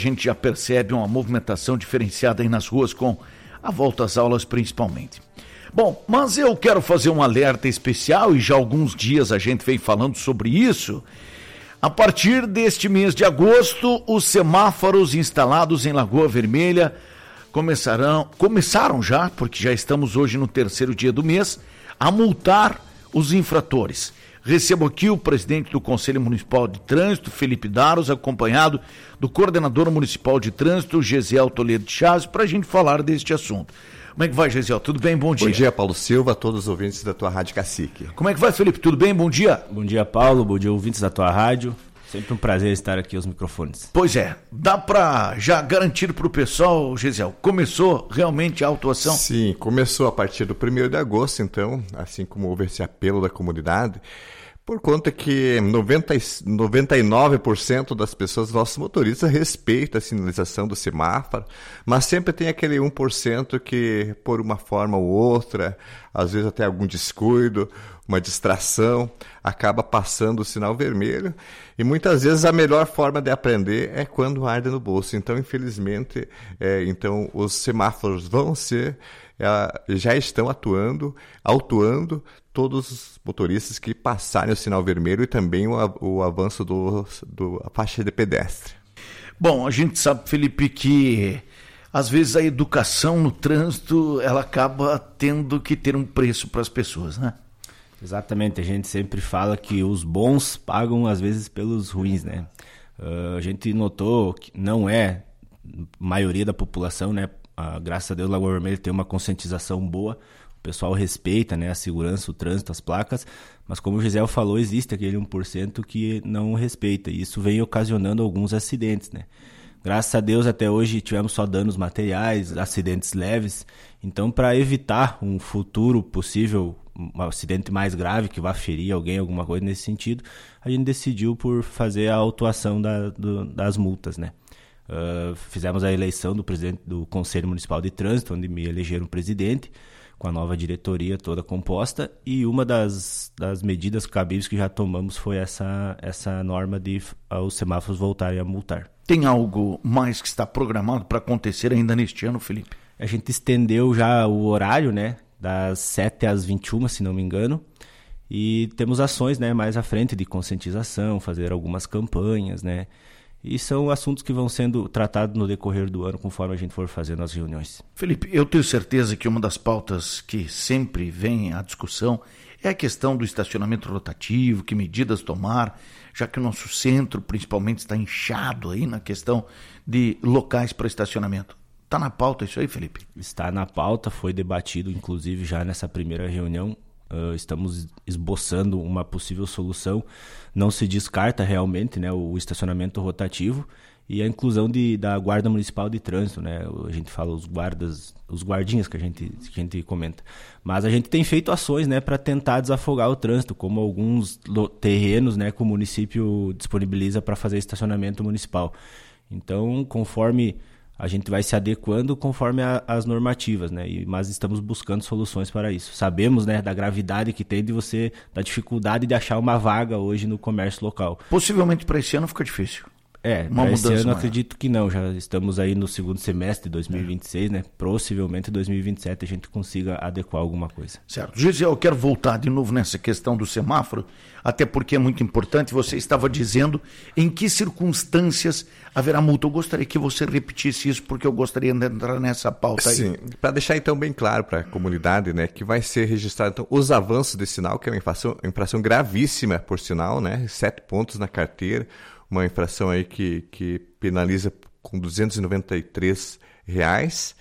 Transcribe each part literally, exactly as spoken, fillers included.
A gente já percebe uma movimentação diferenciada aí nas ruas com a volta às aulas principalmente. Bom, mas eu quero fazer um alerta especial e já há alguns dias a gente vem falando sobre isso. A partir deste mês de agosto, os semáforos instalados em Lagoa Vermelha começarão, começaram já, porque já estamos hoje no terceiro dia do mês, a multar os infratores. Recebo aqui o presidente do Conselho Municipal de Trânsito, Felipe Daros, acompanhado do coordenador municipal de trânsito, Gesiel Toledo de Chaves, para a gente falar deste assunto. Como é que vai, Gesiel? Tudo bem? Bom dia. Bom dia, Paulo Silva, a todos os ouvintes da tua Rádio Cacique. Como é que vai, Felipe? Tudo bem? Bom dia. Bom dia, Paulo. Bom dia, ouvintes da tua rádio. Sempre um prazer estar aqui aos microfones. Pois é, dá para já garantir para o pessoal, Gesiel, começou realmente a autuação? Sim, começou a partir do primeiro de agosto, então, assim como houve esse apelo da comunidade, por conta que noventa, noventa e nove por cento das pessoas, nossos motoristas, respeitam a sinalização do semáforo, mas sempre tem aquele um por cento que, por uma forma ou outra, às vezes até algum descuido, uma distração, acaba passando o sinal vermelho, e muitas vezes a melhor forma de aprender é quando arde no bolso. Então, infelizmente, é, então, os semáforos vão ser, é, já estão atuando, autuando todos os motoristas que passarem o sinal vermelho e também o, o avanço do, do, a faixa de pedestre. Bom, a gente sabe, Felipe, que às vezes a educação no trânsito, ela acaba tendo que ter um preço para as pessoas, né? Exatamente, a gente sempre fala que os bons pagam às vezes pelos ruins, né? Uh, a gente notou que não é a maioria da população, né? Uh, graças a Deus, Lagoa Vermelha tem uma conscientização boa, o pessoal respeita, né, a segurança, o trânsito, as placas, mas como o Gisele falou, existe aquele um por cento que não respeita, e isso vem ocasionando alguns acidentes, né? Graças a Deus, até hoje tivemos só danos materiais, acidentes leves. Então, para evitar um futuro possível, um acidente mais grave que vá ferir alguém, alguma coisa nesse sentido, a gente decidiu por fazer a autuação da, do, das multas, né? Uh, fizemos a eleição do presidente do Conselho Municipal de Trânsito, onde me elegeram presidente, com a nova diretoria toda composta, e uma das, das medidas cabíveis que já tomamos foi essa, essa norma de uh, os semáforos voltarem a multar. Tem algo mais que está programado para acontecer ainda neste ano, Felipe? A gente estendeu já o horário, né, das sete às vinte e uma, se não me engano, e temos ações, né, mais à frente de conscientização, fazer algumas campanhas, né, e são assuntos que vão sendo tratados no decorrer do ano, conforme a gente for fazendo as reuniões. Felipe, eu tenho certeza que uma das pautas que sempre vem à discussão é a questão do estacionamento rotativo, que medidas tomar, já que o nosso centro principalmente está inchado aí na questão de locais para estacionamento. Está na pauta isso aí, Felipe? Está na pauta, foi debatido inclusive já nessa primeira reunião. Uh, estamos esboçando uma possível solução. Não se descarta realmente, né, o estacionamento rotativo e a inclusão de, da Guarda Municipal de Trânsito, né? A gente fala os guardas, os guardinhas que a gente, que a gente comenta. Mas a gente tem feito ações, né, para tentar desafogar o trânsito, como alguns terrenos, né, que o município disponibiliza para fazer estacionamento municipal. Então, conforme a gente vai se adequando conforme a, as normativas, né? E, mas estamos buscando soluções para isso. Sabemos, né, da gravidade que tem de você, da dificuldade de achar uma vaga hoje no comércio local. Possivelmente para esse ano fica difícil. É, uma para esse ano maior. Acredito que não, já estamos aí no segundo semestre de dois mil e vinte e seis, é. né? Possivelmente em dois mil e vinte e sete a gente consiga adequar alguma coisa. Certo. Gisele, eu quero voltar de novo nessa questão do semáforo, até porque é muito importante. Você estava dizendo em que circunstâncias haverá multa. Eu gostaria que você repetisse isso, porque eu gostaria de entrar nessa pauta aí. Sim, para deixar então bem claro para a comunidade, né, que vai ser registrado então, os avanços de sinal, que é uma infração, infração gravíssima, por sinal, né? Sete pontos na carteira. Uma infração aí que, que penaliza com duzentos e noventa e três reais.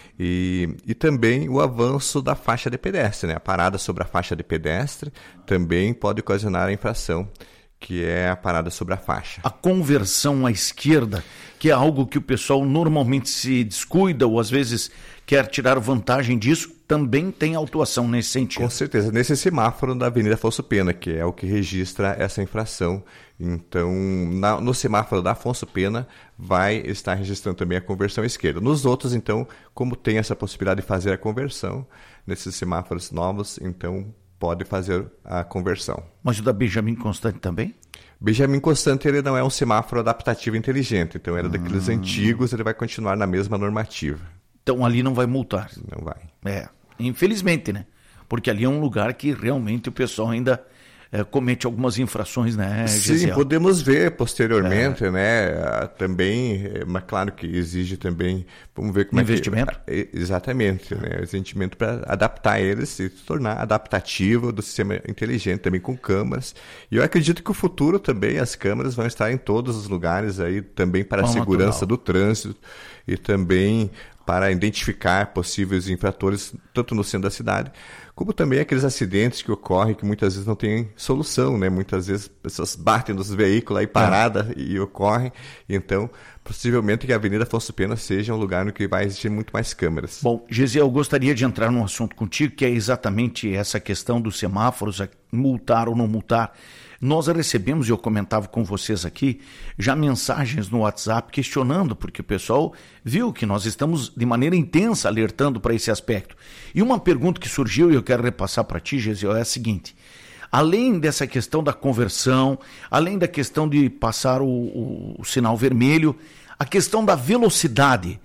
E, e também o avanço da faixa de pedestre, né? A parada sobre a faixa de pedestre também pode ocasionar a infração, que é a parada sobre a faixa. A conversão à esquerda, que é algo que o pessoal normalmente se descuida ou às vezes quer tirar vantagem disso, também tem autuação nesse sentido. Com certeza, nesse semáforo da Avenida Afonso Pena, que é o que registra essa infração. Então, na, no semáforo da Afonso Pena, vai estar registrando também a conversão à esquerda. Nos outros, então, como tem essa possibilidade de fazer a conversão, nesses semáforos novos, então, pode fazer a conversão. Mas o da Benjamin Constant também? Benjamin Constant, ele não é um semáforo adaptativo inteligente, então era daqueles hum. antigos, ele vai continuar na mesma normativa. Então ali não vai multar. Não vai. É, infelizmente, né? Porque ali é um lugar que realmente o pessoal ainda é, comete algumas infrações, né, Sim, Gesiel? podemos ver posteriormente, é. né? Também, mas claro que exige também, vamos ver como investimento? é que... Exatamente, é. né? Investimento para adaptar eles e se tornar adaptativo do sistema inteligente, também com câmeras. E eu acredito que o futuro também, as câmeras vão estar em todos os lugares aí, também para a segurança natural. do trânsito e também para identificar possíveis infratores, tanto no centro da cidade, como também aqueles acidentes que ocorrem que muitas vezes não tem solução, né? Muitas vezes pessoas batem nos veículos aí parada é. e ocorrem. Então, possivelmente que a Avenida Afonso Pena seja um lugar no que vai existir muito mais câmeras. Bom, Gesiel, eu gostaria de entrar num assunto contigo, que é exatamente essa questão dos semáforos, multar ou não multar. Nós recebemos, e eu comentava com vocês aqui, já mensagens no WhatsApp questionando, porque o pessoal viu que nós estamos de maneira intensa alertando para esse aspecto. E uma pergunta que surgiu, e eu quero repassar para ti, Gesiel, é a seguinte: além dessa questão da conversão, além da questão de passar o, o, o sinal vermelho, a questão da velocidade,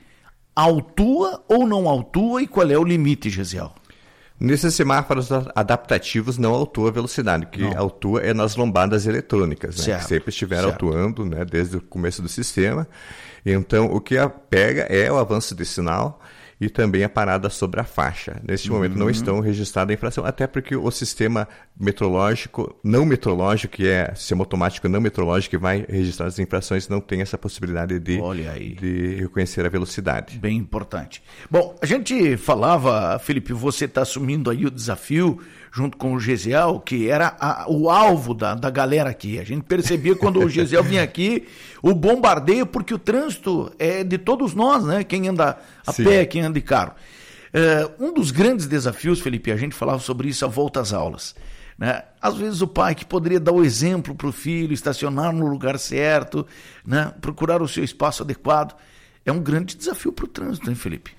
autua ou não autua e qual é o limite, Gesiel? Nesses semáforos adaptativos não autua a velocidade, o que não. autua é nas lombadas eletrônicas, né, que sempre estiveram certo. atuando, né, desde o começo do sistema. Então, o que pega é o avanço de sinal e também a parada sobre a faixa. Neste uhum. momento não estão registradas a infração, até porque o sistema metrológico, não metrológico, que é sistema automático não metrológico, que vai registrar as infrações, não tem essa possibilidade de, de reconhecer a velocidade. Bem importante. Bom, a gente falava, Felipe, você está assumindo aí o desafio, junto com o Gesiel, que era a, o alvo da, da galera aqui. A gente percebia quando o Gesiel vinha aqui, o bombardeio, porque o trânsito é de todos nós, né? Quem anda a Sim. pé, quem anda de carro. Uh, um dos grandes desafios, Felipe, a gente falava sobre isso, a volta às aulas. Né? Às vezes o pai que poderia dar o exemplo para o filho, estacionar no lugar certo, né? Procurar o seu espaço adequado, é um grande desafio para o trânsito, hein, Felipe?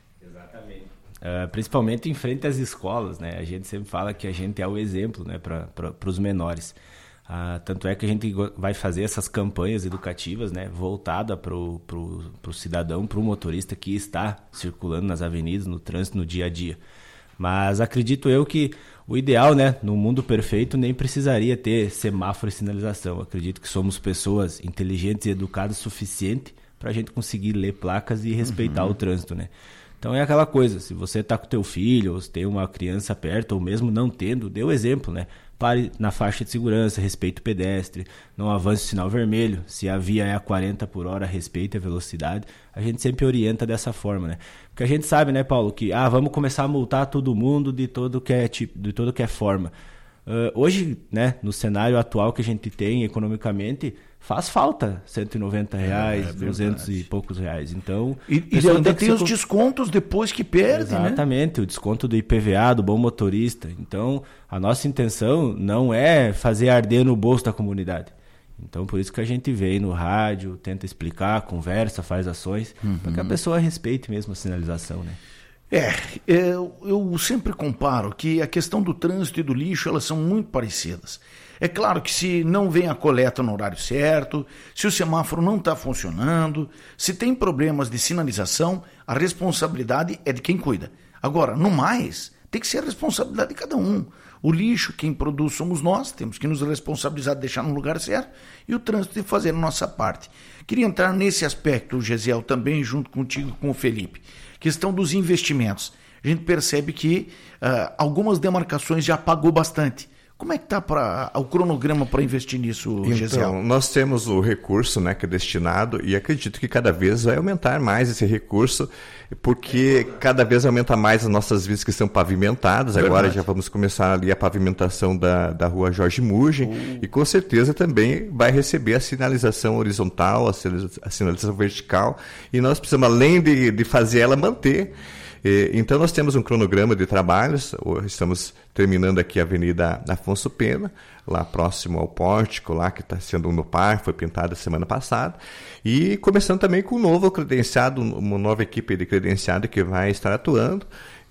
Uh, principalmente em frente às escolas, né? A gente sempre fala que a gente é o exemplo, né, para os menores. Uh, tanto é que a gente vai fazer essas campanhas educativas, né, voltada para o pro, pro cidadão, para o motorista que está circulando nas avenidas, no trânsito, no dia a dia. Mas acredito eu que o ideal, né, no mundo perfeito, nem precisaria ter semáforo e sinalização. Acredito que somos pessoas inteligentes e educadas o suficiente para a gente conseguir ler placas e respeitar uhum. o trânsito, né? Então é aquela coisa, se você está com teu filho, ou se tem uma criança perto, ou mesmo não tendo, dê o exemplo, né? Pare na faixa de segurança, respeite o pedestre, não avance o sinal vermelho, se a via é a quarenta por hora, respeite a velocidade. A gente sempre orienta dessa forma, né? Porque a gente sabe, né, Paulo, que ah, vamos começar a multar todo mundo de todo que é tipo, de todo que é forma. Uh, hoje, né, no cenário atual que a gente tem economicamente, faz falta cento e noventa reais, é, é duzentos e poucos reais. Então, e, e ainda tem os se... descontos depois que perde, Exatamente, né? O desconto do I P V A, do bom motorista. Então, a nossa intenção não é fazer arder no bolso da comunidade. Então, por isso que a gente vem no rádio, tenta explicar, conversa, faz ações, uhum. para que a pessoa respeite mesmo a sinalização, né? É, eu, eu sempre comparo que a questão do trânsito e do lixo, elas são muito parecidas. É claro que se não vem a coleta no horário certo, se o semáforo não está funcionando, se tem problemas de sinalização, a responsabilidade é de quem cuida. Agora, no mais, tem que ser a responsabilidade de cada um. O lixo, quem produz somos nós, temos que nos responsabilizar de deixar no lugar certo, e o trânsito de fazer a nossa parte. Queria entrar nesse aspecto, Gesiel, também junto contigo com o Felipe. Questão dos investimentos. A gente percebe que uh, algumas demarcações já pagou bastante. Como é que está o cronograma para investir nisso, Gesiel? Então, nós temos o recurso, né, que é destinado, e acredito que cada vez vai aumentar mais esse recurso, porque cada vez aumenta mais as nossas vias que são pavimentadas. Verdade. Agora já vamos começar ali a pavimentação da, da rua Jorge Murgen, uh. e com certeza também vai receber a sinalização horizontal, a sinalização vertical, e nós precisamos, além de, de fazer ela, manter. Então nós temos um cronograma de trabalhos, estamos terminando aqui a Avenida Afonso Pena, lá próximo ao pórtico, lá que está sendo um no par, foi pintado semana passada, e começando também com um novo credenciado, uma nova equipe de credenciado que vai estar atuando,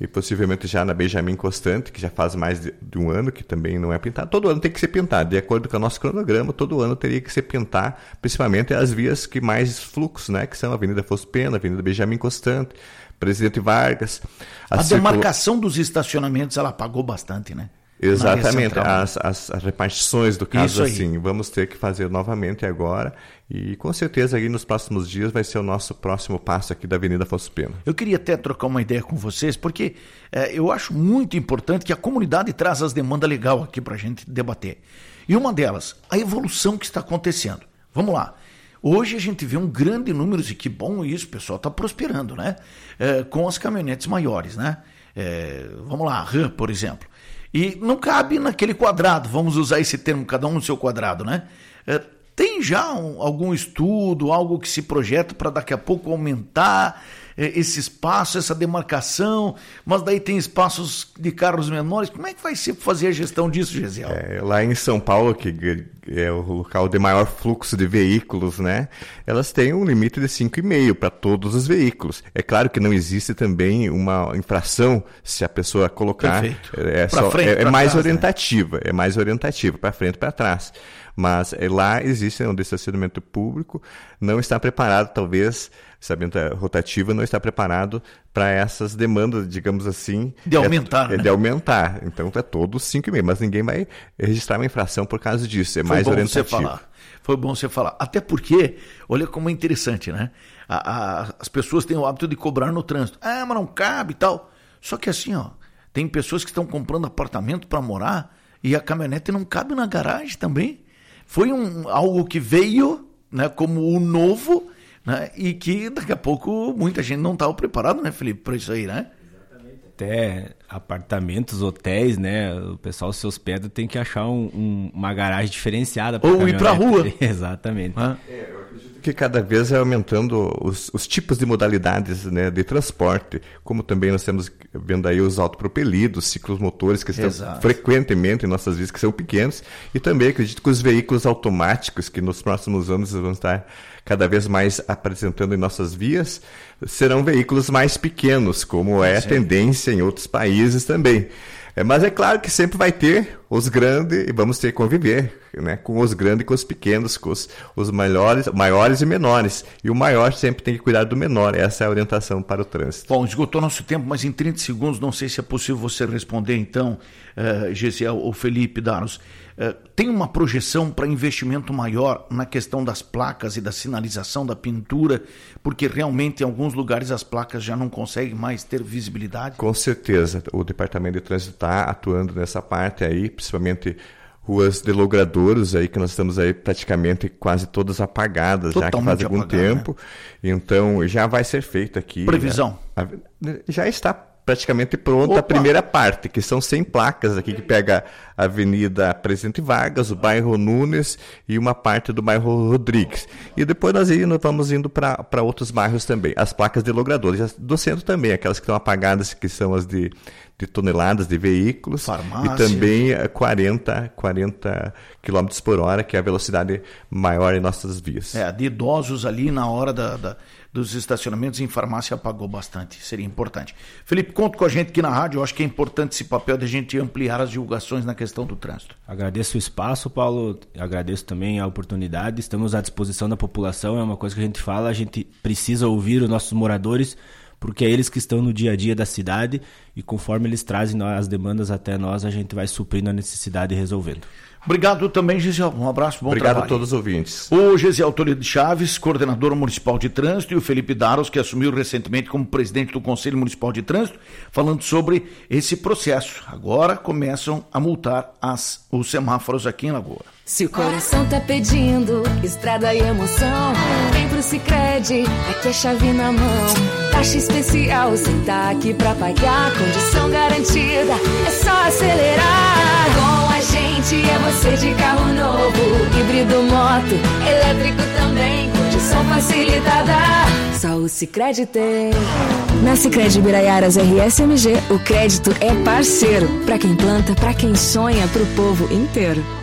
e possivelmente já na Benjamin Constant, que já faz mais de, de um ano, que também não é pintado. Todo ano tem que ser pintado, de acordo com o nosso cronograma, todo ano teria que ser pintar, principalmente as vias que mais fluxo, né, que são a Avenida Foz Pena, a Avenida Benjamin Constant, Presidente Vargas. A, a demarcação circula... dos estacionamentos, ela pagou bastante, né? Exatamente, as, as, as repartições do caso, assim, vamos ter que fazer novamente agora, e com certeza aí nos próximos dias vai ser o nosso próximo passo aqui da Avenida Foz Pena. Eu queria até trocar uma ideia com vocês, porque é, eu acho muito importante que a comunidade traz as demandas legais aqui para a gente debater. E uma delas, a evolução que está acontecendo. Vamos lá. Hoje a gente vê um grande número, e que bom isso, o pessoal está prosperando, né? É, com as caminhonetes maiores, né? É, vamos lá, a RAM, por exemplo. E não cabe naquele quadrado, vamos usar esse termo, cada um no seu quadrado, né? É, tem já um, algum estudo, algo que se projeta para daqui a pouco aumentar é, esse espaço, essa demarcação, mas daí tem espaços de carros menores. Como é que vai ser fazer a gestão disso, Gesiel? É, lá em São Paulo, que é o local de maior fluxo de veículos, né? Elas têm um limite de cinco vírgula cinco para todos os veículos. É claro que não existe também uma infração se a pessoa colocar. Perfeito. É, só, frente, é, é mais trás, orientativa, né? É mais orientativa para frente e para trás. Mas é, lá existe um estacionamento público, não está preparado, talvez, estacionamento rotativo não está preparado para essas demandas, digamos assim. De aumentar, é, né? De aumentar. Então é todo cinco vírgula cinco, mas ninguém vai registrar uma infração por causa disso. É Foi mais bom orientativo. Você falar. Foi bom você falar. Até porque, olha como é interessante, né? A, a, as pessoas têm o hábito de cobrar no trânsito. Ah, mas não cabe e tal. Só que assim, ó, tem pessoas que estão comprando apartamento para morar e a caminhonete não cabe na garagem também. Foi um, algo que veio, né, como o novo, né, e que daqui a pouco muita gente não estava preparado, né, Felipe, para isso aí, né? Exatamente. Até apartamentos, hotéis, né, o pessoal se hospeda tem que achar um, um, uma garagem diferenciada. Ou ir para a rua. Exatamente. Ah. É, eu acredito que cada vez é aumentando os, os tipos de modalidades, né, de transporte, como também nós temos vendo aí os autopropelidos, ciclos motores que estão Exato. frequentemente em nossas vias, que são pequenos, e também acredito que os veículos automáticos, que nos próximos anos vão estar cada vez mais apresentando em nossas vias, serão veículos mais pequenos, como é a tendência em outros países também. É, mas é claro que sempre vai ter os grandes, e vamos ter que conviver, né, com os grandes e com os pequenos, com os, os maiores, maiores e menores. E o maior sempre tem que cuidar do menor. Essa é a orientação para o trânsito. Bom, esgotou nosso tempo, mas em trinta segundos, não sei se é possível você responder então, uh, Gesiel ou Felipe Daros. Uh, tem uma projeção para investimento maior na questão das placas e da sinalização da pintura, porque realmente em alguns lugares as placas já não conseguem mais ter visibilidade? Com certeza, o Departamento de Trânsito está atuando nessa parte aí, principalmente ruas de logradouros aí, que nós estamos aí praticamente quase todas apagadas, Totalmente já que faz algum apagado, tempo. Né? Então, já vai ser feito aqui. Previsão? Já, já está praticamente pronta. Opa. A primeira parte, que são cem placas aqui, que pega a Avenida Presidente Vargas, o bairro Nunes e uma parte do bairro Rodrigues. E depois nós, aí, nós vamos indo para outros bairros também. As placas de logradores, do centro também, aquelas que estão apagadas, que são as de, de toneladas de veículos. Farmácia. E também quarenta, quarenta quilômetros por hora, que é a velocidade maior em nossas vias. É, de idosos ali na hora da... da... dos estacionamentos em farmácia apagou bastante, seria importante. Felipe, conta com a gente aqui na rádio, eu acho que é importante esse papel de a gente ampliar as divulgações na questão do trânsito. Agradeço o espaço, Paulo, agradeço também a oportunidade, estamos à disposição da população, é uma coisa que a gente fala, a gente precisa ouvir os nossos moradores, porque é eles que estão no dia a dia da cidade e conforme eles trazem as demandas até nós, a gente vai suprindo a necessidade e resolvendo. Obrigado também, Gesiel. Um abraço, bom Obrigado trabalho. a todos os ouvintes. O Gesiel Toledo Chaves, coordenador municipal de trânsito, e o Felipe Daros, que assumiu recentemente como presidente do Conselho Municipal de Trânsito, falando sobre esse processo. Agora começam a multar as, os semáforos aqui em Lagoa. Se o coração tá pedindo estrada e emoção, vem pro Sicredi, aqui é chave na mão. Taxa especial, cê tá aqui pra pagar, condição garantida, é só acelerar. Com a gente é você de carro novo, híbrido, moto, elétrico também, condição facilitada, só o Sicredi tem. Na Sicredi Biraiaras R S M G, o crédito é parceiro, pra quem planta, pra quem sonha, pro povo inteiro.